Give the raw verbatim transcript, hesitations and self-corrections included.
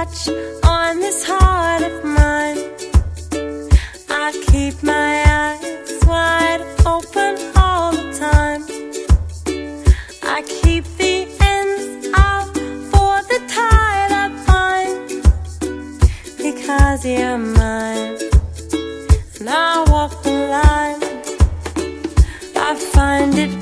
watch on this heart of mine. I keep my eyes wide open all the time. I keep the ends out for the tide I find, because you're mine. And I walk the line. I find it